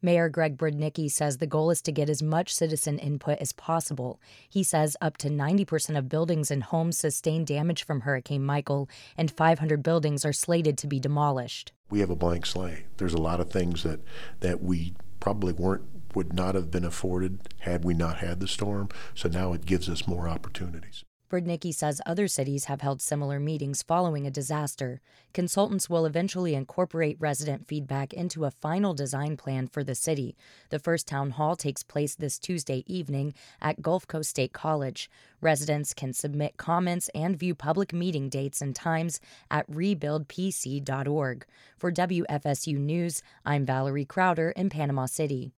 Mayor Greg Brudnicki says the goal is to get as much citizen input as possible. He says up to 90% of buildings and homes sustained damage from Hurricane Michael, and 500 buildings are slated to be demolished. We have a blank slate. There's a lot of things that we probably would not have been afforded had we not had the storm, so now it gives us more opportunities. Brudnicki says other cities have held similar meetings following a disaster. Consultants will eventually incorporate resident feedback into a final design plan for the city. The first town hall takes place this Tuesday evening at Gulf Coast State College. Residents can submit comments and view public meeting dates and times at rebuildpc.org. For WFSU News, I'm Valerie Crowder in Panama City.